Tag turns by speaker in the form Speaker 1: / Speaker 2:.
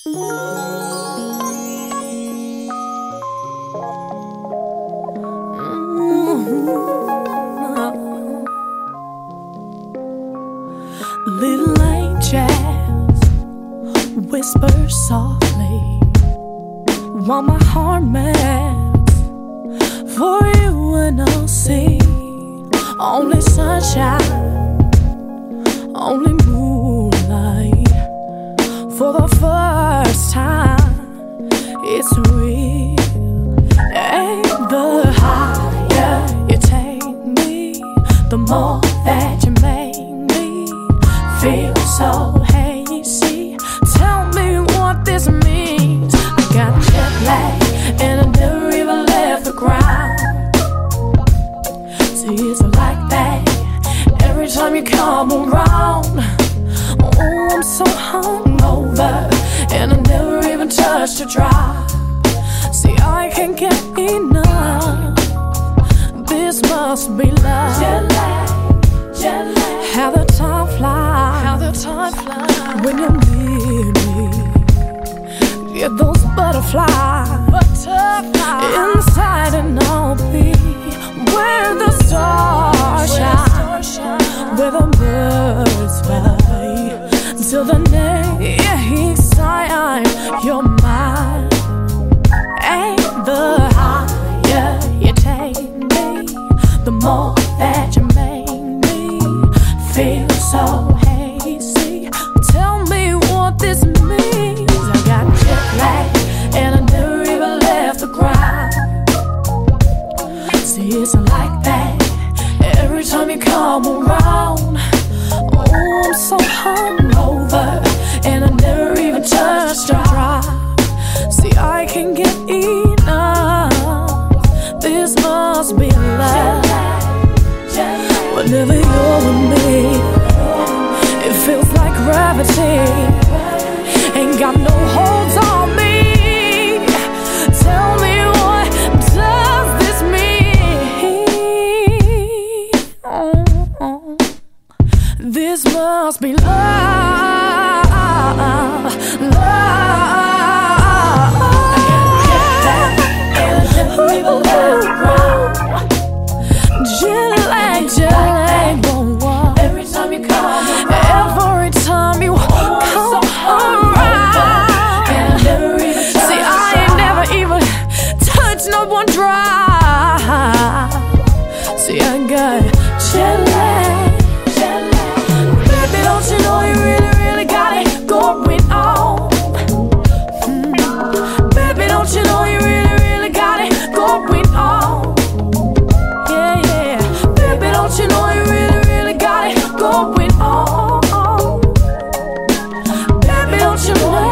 Speaker 1: Little angels whisper softly while my heart melts for you, and I'll see only sunshine, only moonlight. For the first time, it's real. And the higher you take me, the more that you make me feel so hazy. Tell me what this means. I got jet lag and I never even left the ground. See, it's like that every time you come around. Oh, I'm so hungover and I never even touched a drop. See, I can't get enough. This must be love. Jet lag, jet lag. How the time flies, how the time flies when you're near me. Get those butterflies inside, and I'll be where the stars shine, where the birds fly, till the next time you're mine. And the higher you take me, the more that you make me feel so hazy. Tell me what this means. I got jet lag and I never even left the ground. See, it's like that every time you come around. Oh, I'm so hungover and I never even touched a drop. See, I can't get enough. This must be love. Whenever you're with me, it feels like gravity ain't got no holds on me. Tell me, what does this mean? Oh, this must be love, love. Every time you come around, and I never even see, I ain't never even touched no one dry. See, I got jet lag. Baby, don't you know you really got it going on? Baby, don't you know you really got it going on? Yeah. Baby, don't you know you really got it going on? Baby, don't you know?